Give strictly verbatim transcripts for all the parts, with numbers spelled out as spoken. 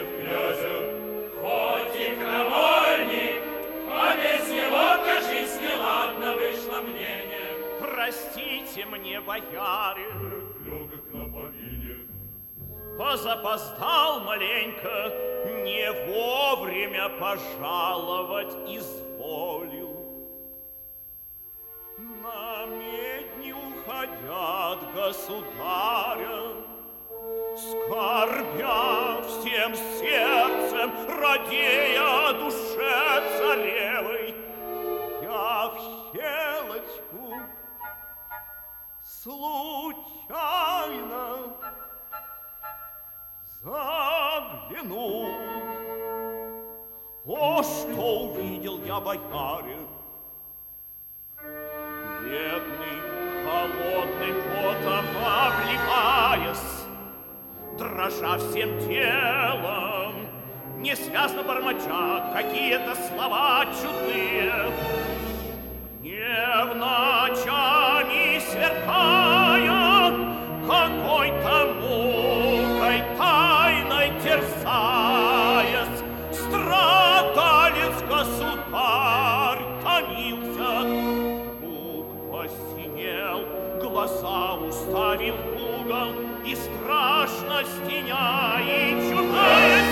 Простите мне, бояре, позапоздал маленько, не вовремя пожаловать изволил. На медни уходят государя, скорбя всем сердцем, радея о душе царевой. Я в щелочку случайно заглянул. О, что увидел я, бояре! Бедный, холодным потом обливаясь, дрожа всем телом, несвязно бормоча какие-то слова чудные, гневно очами сверкая, какой-то мукой тайной терзаясь, страдалец государь томился, вдруг посинел, глаза уставил в угол и страшно стеня и чудаясь,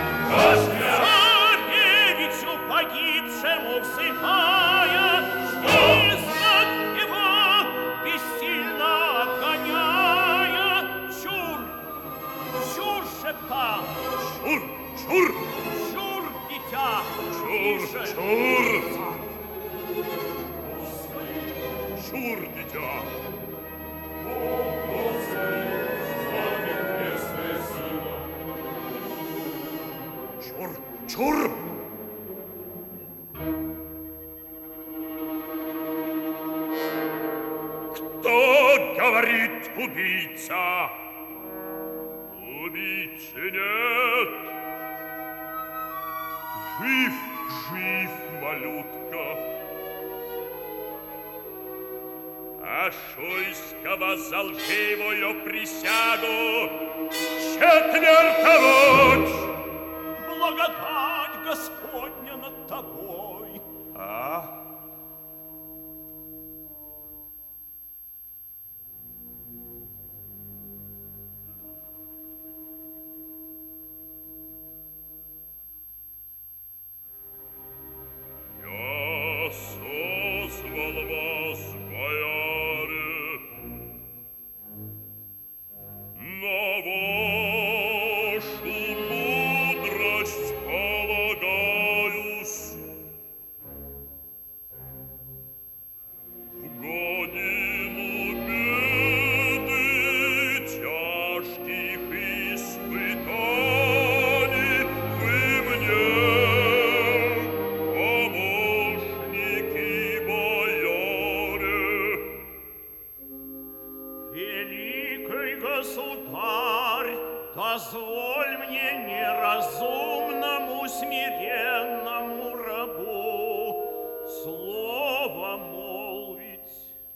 царевичу погибшему взывая, визгом его бессильно отгоняя, чур, чур шептал. Чур, чур! Чур, дитя! Чур, чур! Чур, дитя! Чур, чур! Кто говорит убийца? Убийцы нет. Жив, жив, малютка. А Шуйского за лживую присягу четвертовать. Благодать Господня над тобой. А? Я созвал вас, бояре, на вашу мудрость полагаюсь. В годину беды, тяжких испытаний вы мне помощники, бояре. Великий государь, дозволь мне неразумному, смиренному рабу слово молвить.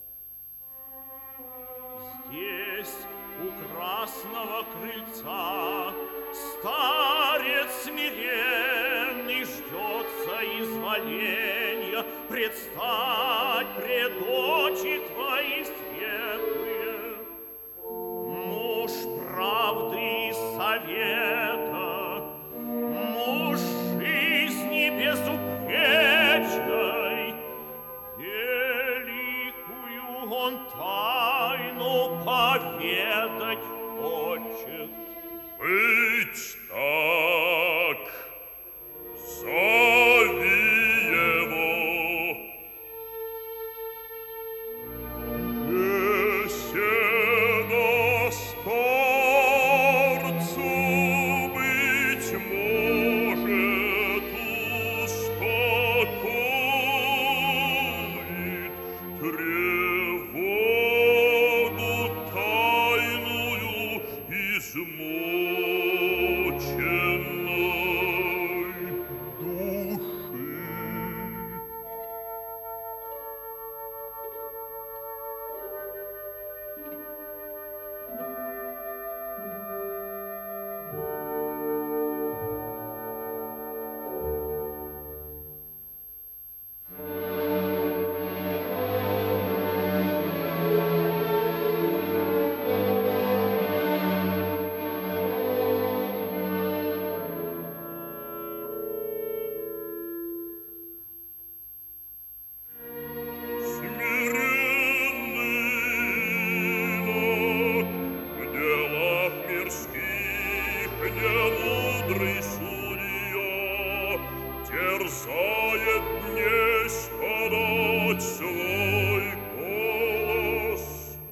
Здесь, у красного крыльца, старец смиренный ждется изволения предстать пред очи твои светлые. Муж правды и совета, муж жизни безупречной, великую он тайну поведать хочет. Быть так, зови его. дерзает днесь подать свой голос.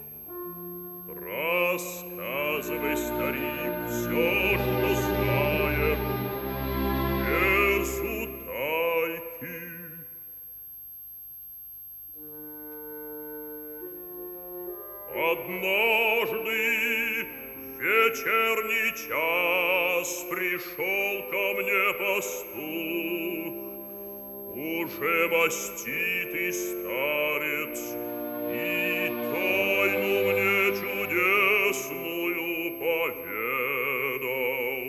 Рассказывай, старик, все, что знаешь, без утайки. Однажды в вечерний час пришел ко мне пастух, уже маститый старец, и тайну мне чудесную поведал.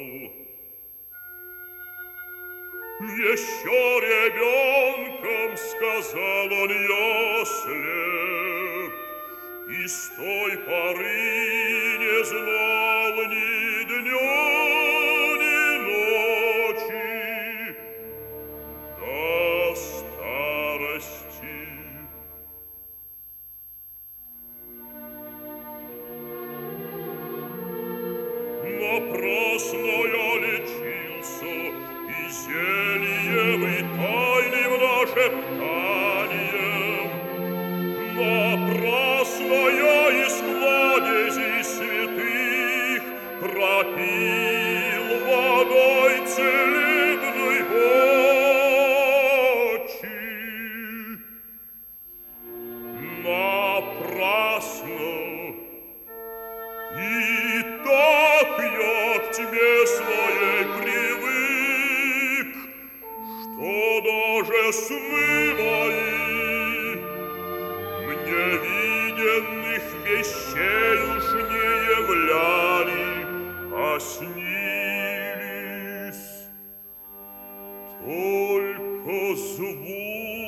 Еще ребенком, сказал он, я слеп, и с той поры не знал ни дня, ни ночи до старости. Напрасно я лечился и зельем, и тайным нашептанием. Напрасно я из кладезей святых кропил водой целебной мочи. Напрасно. И так я к тебе своей привык, что даже сны мои мне виденных вещей уж не являли, а снились только звуки.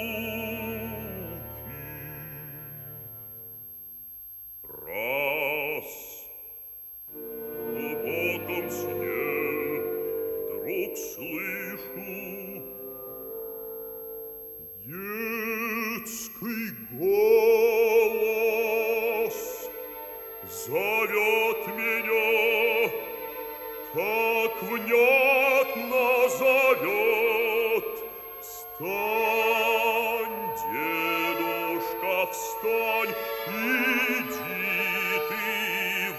Раз в глубоком сне вдруг слышу детский голос, зовет меня, так внятно зовет. Встань, дедушка, встань, иди ты в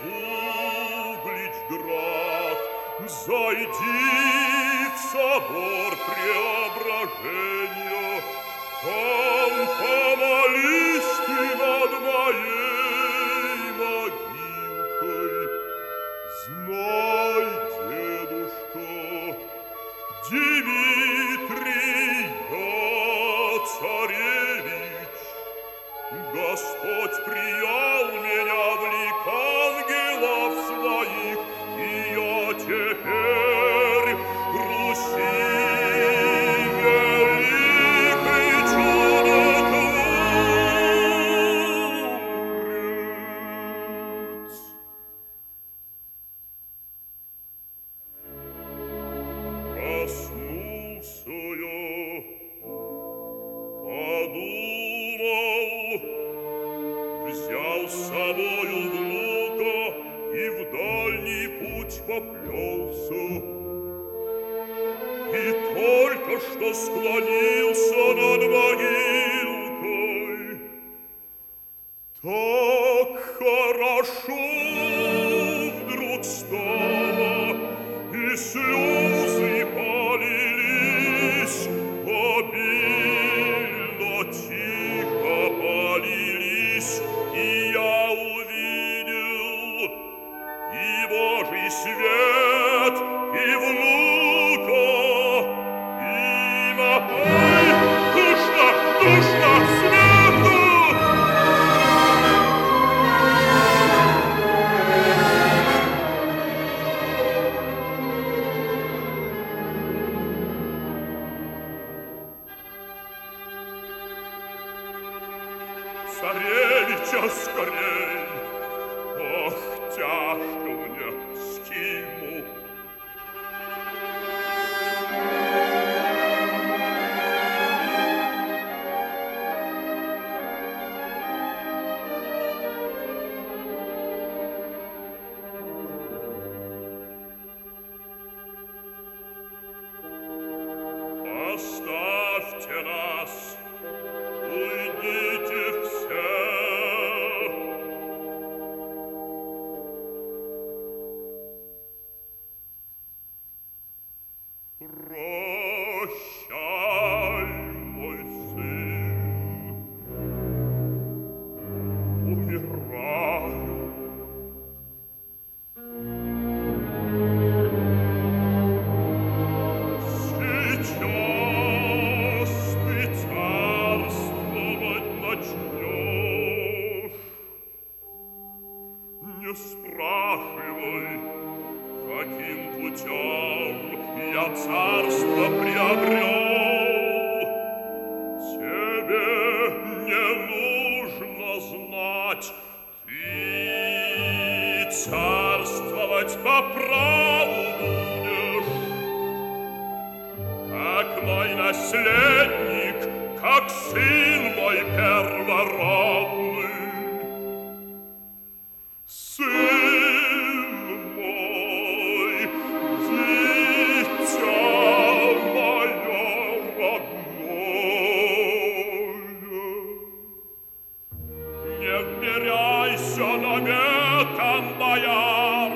Угличград, зайди в собор Преображения, там помолись ты над моей могилкой. Знай, дедушка, Дмитрий, я царевич, Господь приял меня в лик ангелов своих, и я теперь Руси великий чудотворец. Проснулся я, подумал, взял с собою внука и в дальний путь поплелся. И только что склонился над могилкой, так хорошо вдруг стало, и слезы полились, обильно, тихо полились, и я увидел и Божий свет, и внука, и напой, душно, душно, свету! Царевича скорей! Ох, тяжко мне скину! оставьте нас, уйдите все. Прощай, мой сын, умираю. Сейчас ты царствовать начнешь. Не спрашивай, каким путем я царство приобрел. Тебе не нужно знать, ты царствовать по праву будешь, как мой наследник, как сын мой первородный. Сын мой, дитя мое родное, не вмиряйся наметом бояр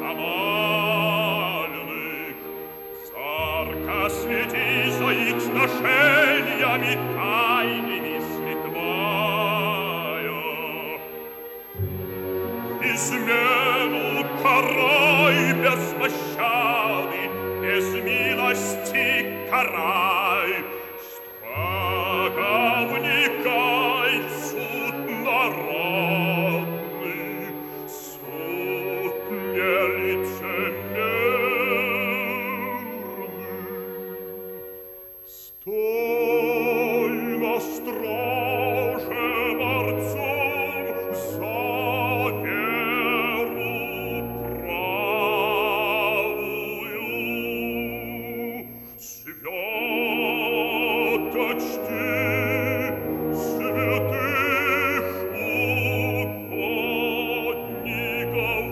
амальных, зорко следи за их сношениями тайными святвая. Измену карай без пощады, без милости карай, строго вникай в суд народный, суд нелицемерный. Стой на страже борцом за веру правую, свято чти святых угодников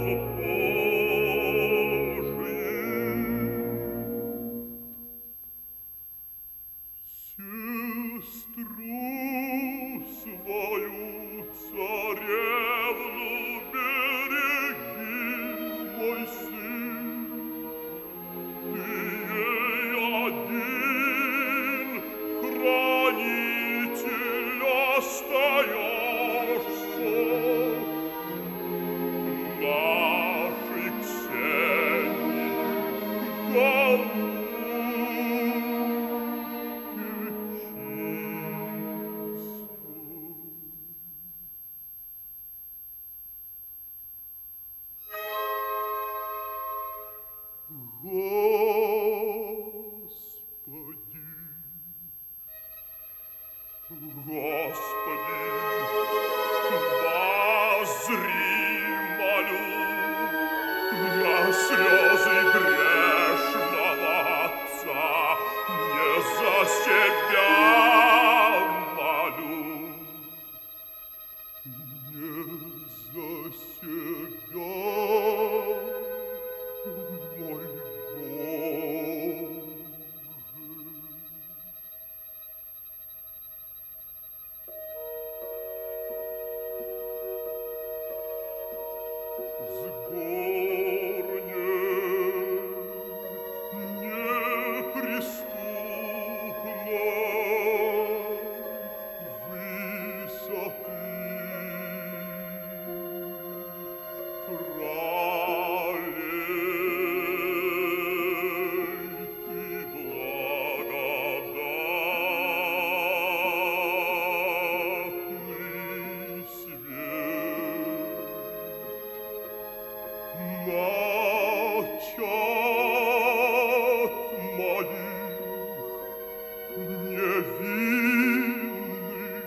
Божьих. Сестру свою царевну береги, мой сын, ты ей один хранитель остаешься. Нашей Ксении тому Господи, Господи, воззри, молю, на слезы грешного отца, не за себя молю, не за себя, мой Боже. С горней неприступной высоты пролей ты благодатный свет. Начат моих невинных,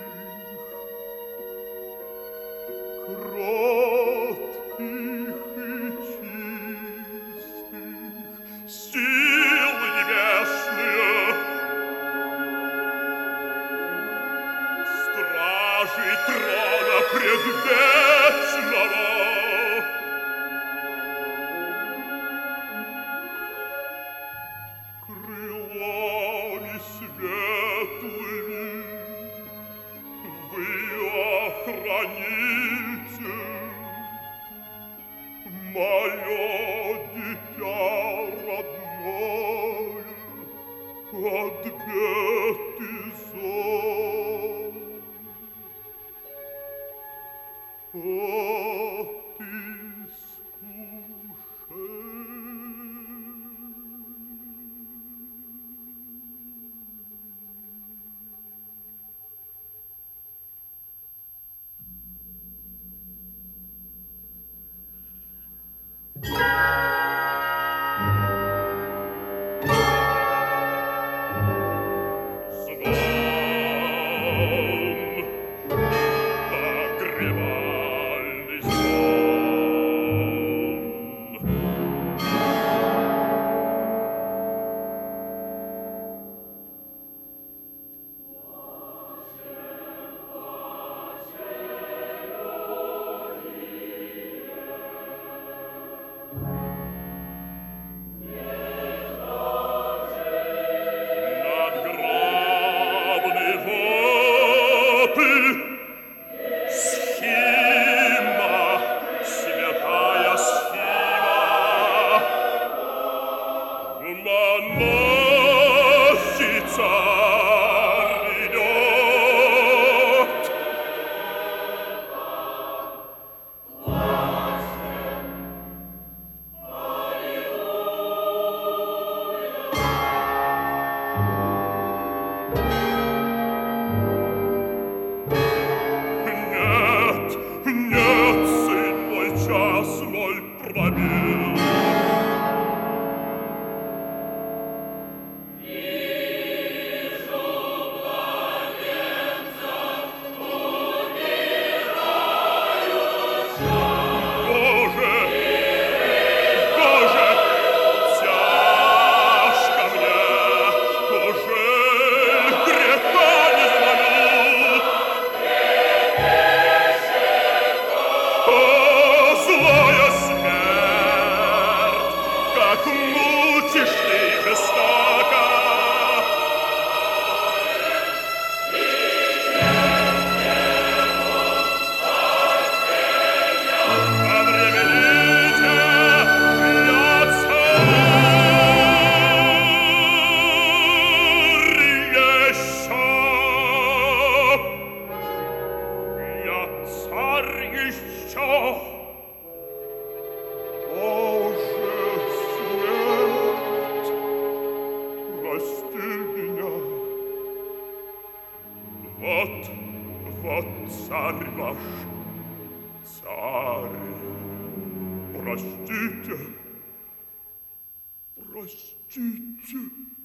кротких и чистых, сил небесные, стражи трона предвечного, крылами света ответы зон. О, ты скушай. Вот, вот царь ваш, царь. Простите, простите.